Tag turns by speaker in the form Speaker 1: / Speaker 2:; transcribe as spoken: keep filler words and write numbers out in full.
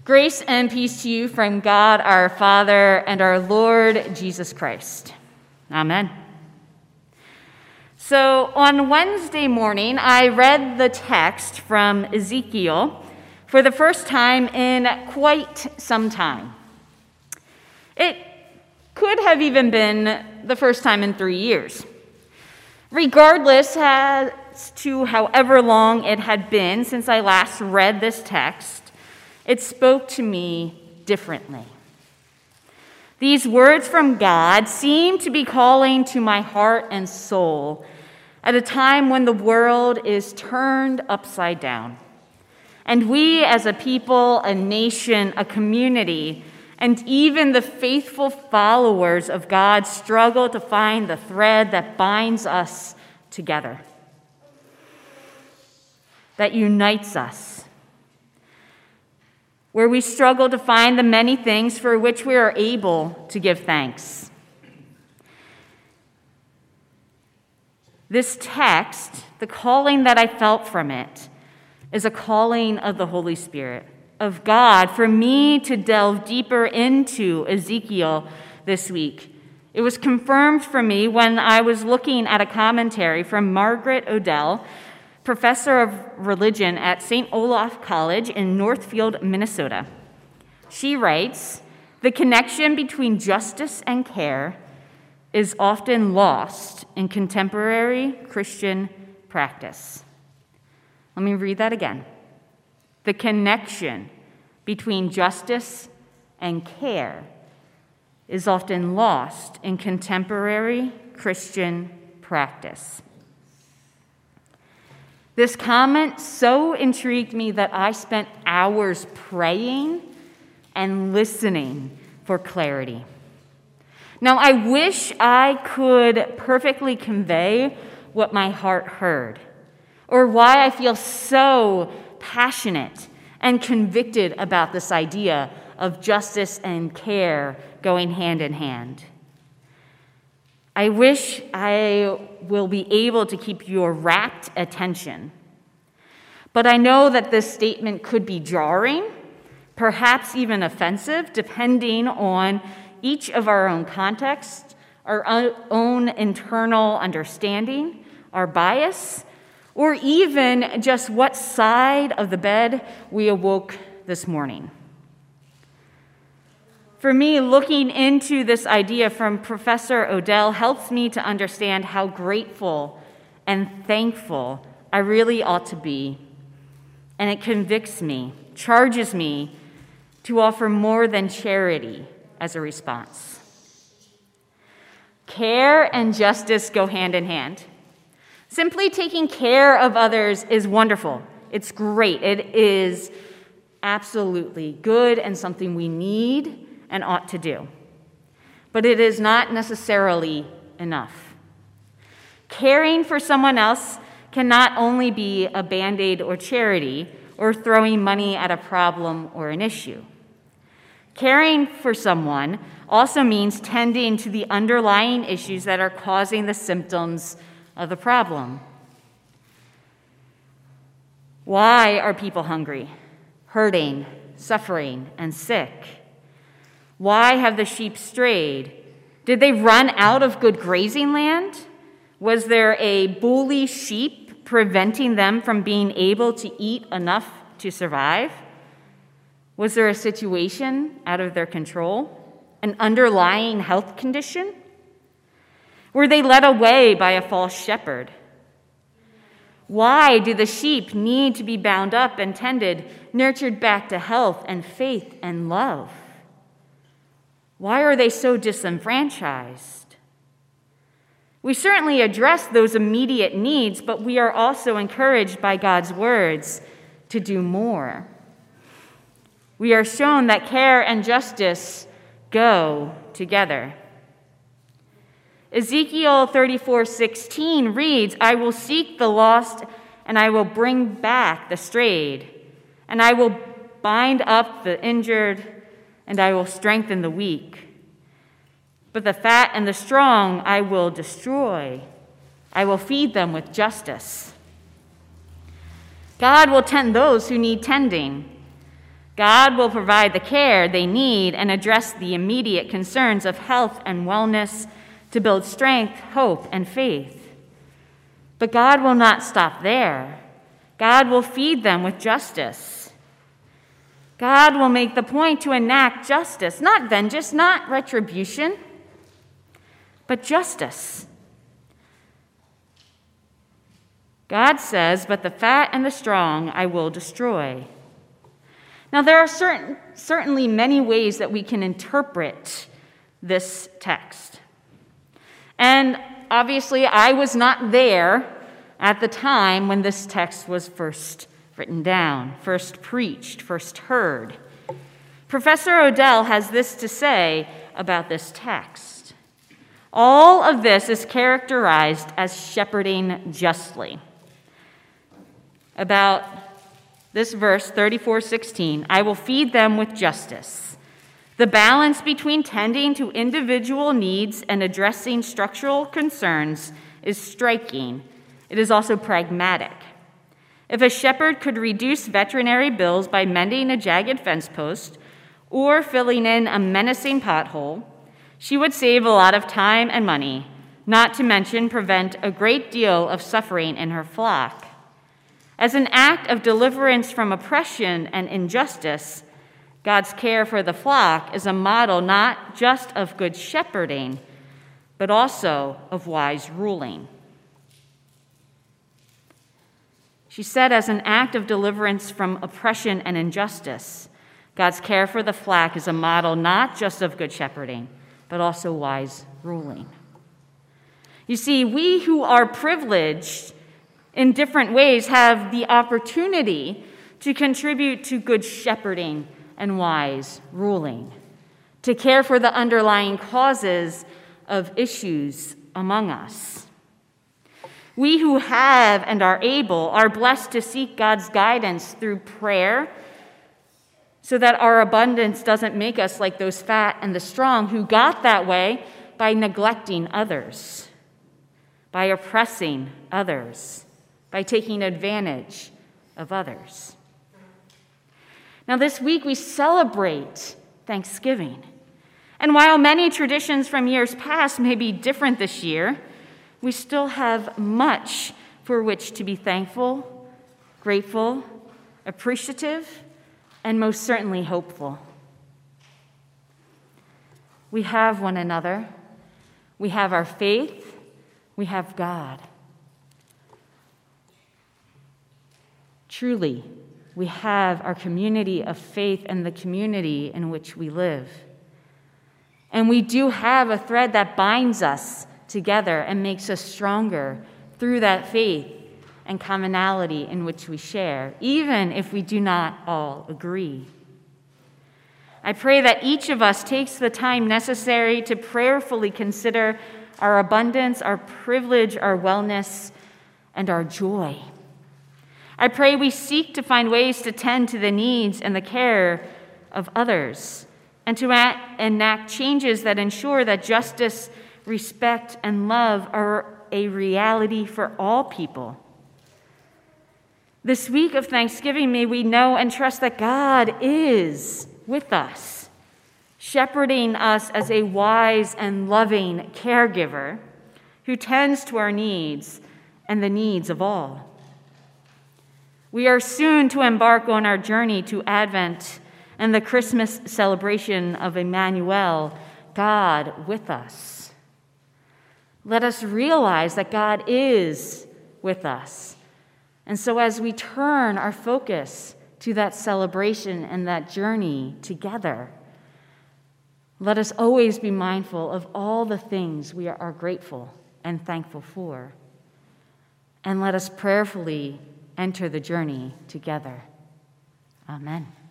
Speaker 1: Grace and peace to you from God our Father and our Lord Jesus Christ. Amen. So on Wednesday morning, I read the text from Ezekiel for the first time in quite some time. It could have even been the first time in three years. Regardless as to however long it had been since I last read this text, it spoke to me differently. These words from God seem to be calling to my heart and soul at a time when the world is turned upside down, and we as a people, a nation, a community, and even the faithful followers of God struggle to find the thread that binds us together, that unites us, where we struggle to find the many things for which we are able to give thanks. This text, the calling that I felt from it, is a calling of the Holy Spirit, of God, for me to delve deeper into Ezekiel this week. It was confirmed for me when I was looking at a commentary from Margaret Odell, professor of religion at Saint Olaf College in Northfield, Minnesota. She writes, "The connection between justice and care is often lost in contemporary Christian practice." Let me read that again. The connection between justice and care is often lost in contemporary Christian practice. This comment so intrigued me that I spent hours praying and listening for clarity. Now, I wish I could perfectly convey what my heart heard, or why I feel so passionate and convicted about this idea of justice and care going hand in hand. I wish I will be able to keep your rapt attention. But I know that this statement could be jarring, perhaps even offensive, depending on each of our own contexts, our own internal understanding, our bias, or even just what side of the bed we awoke this morning. For me, looking into this idea from Professor Odell helps me to understand how grateful and thankful I really ought to be. And it convicts me, charges me to offer more than charity as a response. Care and justice go hand in hand. Simply taking care of others is wonderful. It's great. It is absolutely good and something we need and ought to do. But it is not necessarily enough. Caring for someone else can not only be a band-aid or charity or throwing money at a problem or an issue. Caring for someone also means tending to the underlying issues that are causing the symptoms of the problem. Why are people hungry, hurting, suffering, and sick? Why have the sheep strayed? Did they run out of good grazing land? Was there a bully sheep preventing them from being able to eat enough to survive? Was there a situation out of their control? An underlying health condition? Were they led away by a false shepherd? Why do the sheep need to be bound up and tended, nurtured back to health and faith and love? Why are they so disenfranchised? We certainly address those immediate needs, but we are also encouraged by God's words to do more. We are shown that care and justice go together. Ezekiel thirty-four sixteen reads, "I will seek the lost, and I will bring back the strayed, and I will bind up the injured, and I will strengthen the weak. But the fat and the strong I will destroy. I will feed them with justice." God will tend those who need tending. God will provide the care they need and address the immediate concerns of health and wellness to build strength, hope, and faith. But God will not stop there. God will feed them with justice. God will make the point to enact justice, not vengeance, not retribution, but justice. God says, "But the fat and the strong I will destroy." Now, there are certain, certainly many ways that we can interpret this text. And obviously, I was not there at the time when this text was first written down, first preached, first heard. Professor Odell has this to say about this text. All of this is characterized as shepherding justly. About this verse, thirty-four sixteen, "I will feed them with justice." The balance between tending to individual needs and addressing structural concerns is striking. It is also pragmatic. If a shepherd could reduce veterinary bills by mending a jagged fence post or filling in a menacing pothole, she would save a lot of time and money, not to mention prevent a great deal of suffering in her flock. As an act of deliverance from oppression and injustice, God's care for the flock is a model not just of good shepherding, but also of wise ruling. She said, as an act of deliverance from oppression and injustice, God's care for the flock is a model not just of good shepherding, but also wise ruling. You see, we who are privileged in different ways have the opportunity to contribute to good shepherding and wise ruling, to care for the underlying causes of issues among us. We who have and are able are blessed to seek God's guidance through prayer so that our abundance doesn't make us like those fat and the strong who got that way by neglecting others, by oppressing others, by taking advantage of others. Now, this week we celebrate Thanksgiving. And while many traditions from years past may be different this year, we still have much for which to be thankful, grateful, appreciative, and most certainly hopeful. We have one another. We have our faith. We have God. Truly, we have our community of faith and the community in which we live. And we do have a thread that binds us together and makes us stronger through that faith and commonality in which we share, even if we do not all agree. I pray that each of us takes the time necessary to prayerfully consider our abundance, our privilege, our wellness, and our joy. I pray we seek to find ways to tend to the needs and the care of others and to enact changes that ensure that justice, respect, and love are a reality for all people. This week of Thanksgiving, may we know and trust that God is with us, shepherding us as a wise and loving caregiver who tends to our needs and the needs of all. We are soon to embark on our journey to Advent and the Christmas celebration of Emmanuel, God with us. Let us realize that God is with us. And so as we turn our focus to that celebration and that journey together, let us always be mindful of all the things we are grateful and thankful for. And let us prayerfully enter the journey together. Amen.